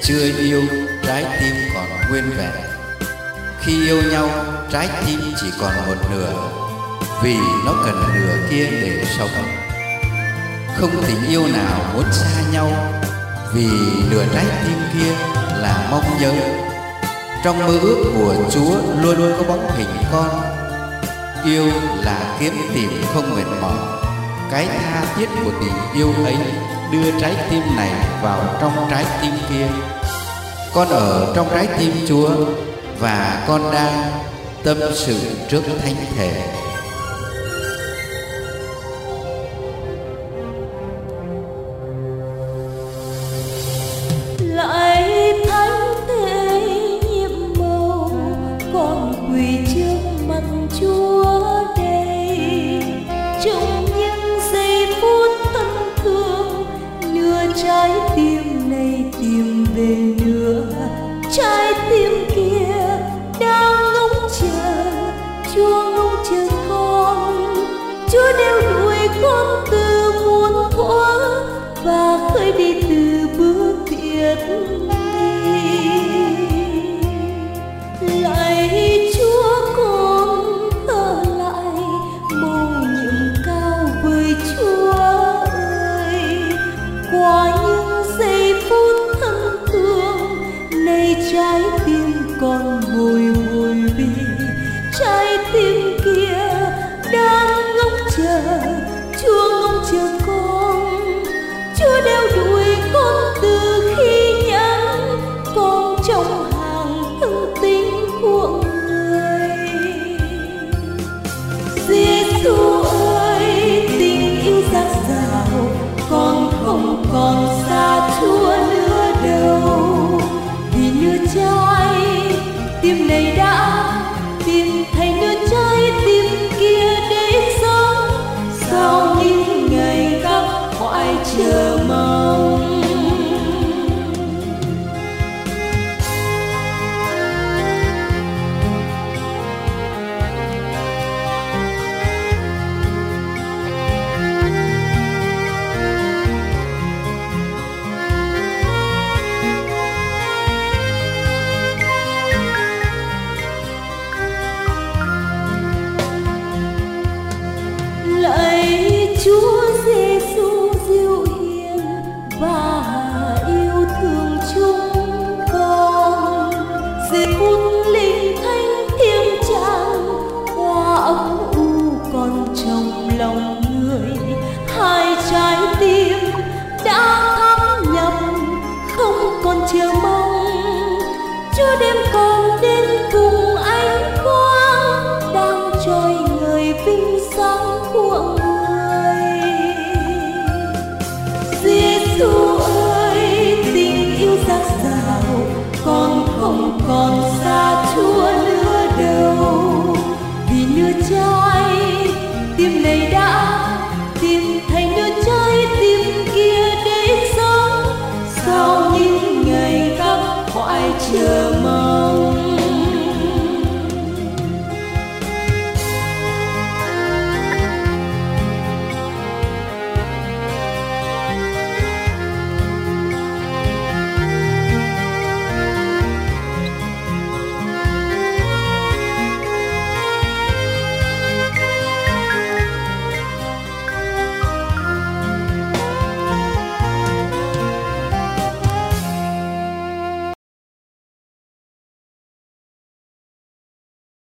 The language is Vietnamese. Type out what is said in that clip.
chưa yêu, trái tim còn nguyên vẹn. Khi yêu nhau, trái tim chỉ còn một nửa, vì nó cần nửa kia để sống. Không tình yêu nào muốn xa nhau, vì nửa trái tim kia là mong nhớ. Trong mơ ước của Chúa luôn luôn có bóng hình con. Yêu là kiếm tìm không mệt mỏi. Cái tha thiết của tình yêu ấy đưa trái tim này vào trong trái tim kia. Con ở trong trái tim Chúa, và con đang tâm sự trước thánh thể. Lại thánh thể nhiệm màu, con quỳ trước mặt Chúa đây. Trong những giây phút thân thương, nửa trái tim này tìm về nửa trái tim kia. Đang ngóng chờ, Chúa ngóng chờ con. Chúa đeo đuổi con từ muôn thuở, và khơi đi từ bước thiệt đi. Lạy Chúa, con ở lại mầu nhiệm cao với Chúa ơi. Qua những giây phút thân thương, nay trái tim con bồi hồi.